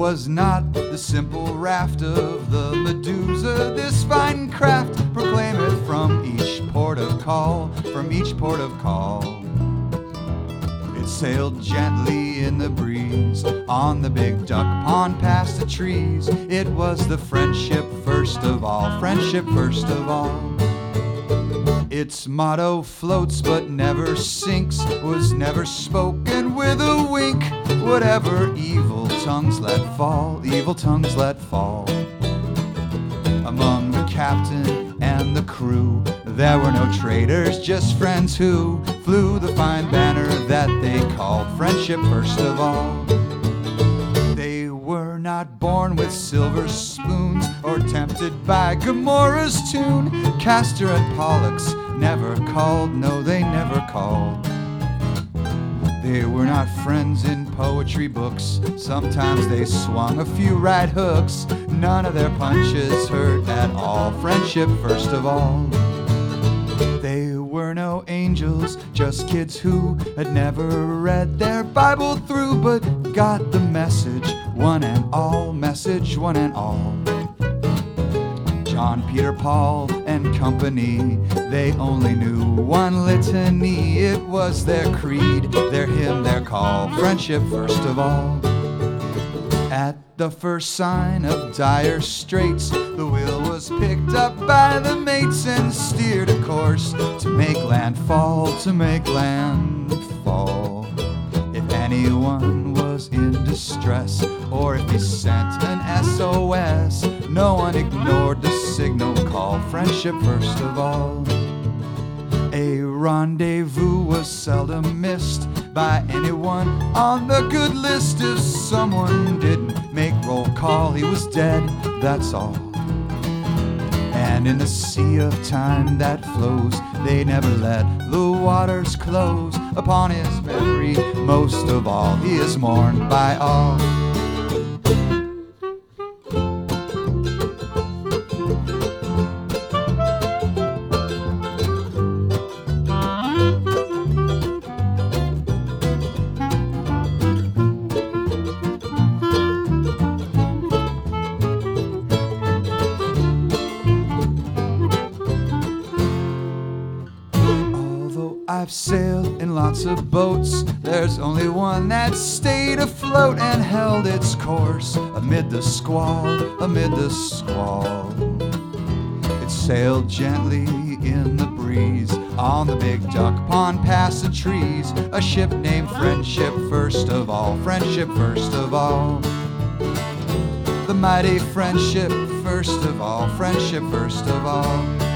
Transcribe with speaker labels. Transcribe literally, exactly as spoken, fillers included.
Speaker 1: was not the simple raft of the Medusa. This fine craft proclaimeth from each port of call, from each port of call. It sailed gently in the breeze on the big duck pond past the trees. It was the Friendship first of all, Friendship first of all. Its motto floats but never sinks, was never spoken with a wink. Whatever evil tongues let fall, evil tongues let fall. Among the captain and the crew, there were no traitors, just friends who flew the fine banner that they called Friendship first of all. They were not born with silver spoons or tempted by Gomorrah's tune. Castor and Pollux never called, no, they never called. They were not friends in poetry books. Sometimes they swung a few right hooks. None of their punches hurt at all. Friendship first of all. They were no angels, just kids who had never read their Bible through, but got the message, one and all, message one and all. John, Peter, Paul, and company, they only knew one litany. It was their creed, their hymn, their call, friendship first of all. At the first sign of dire straits, the wheel was picked up by the mates and steered a course to make landfall, to make landfall. If anyone was in distress, or if he sent an S O S, no one ignored the signal call, friendship first of all. A rendezvous was seldom missed by anyone on the good list. If someone didn't make roll call, he was dead, that's all. And in the sea of time that flows, they never let the waters close upon his memory. Most of all, he is mourned by all. I've sailed in lots of boats, there's only one that stayed afloat and held its course amid the squall, amid the squall. It sailed gently in the breeze on the big duck pond past the trees. A ship named Friendship first of all, Friendship first of all. The mighty Friendship first of all, Friendship first of all.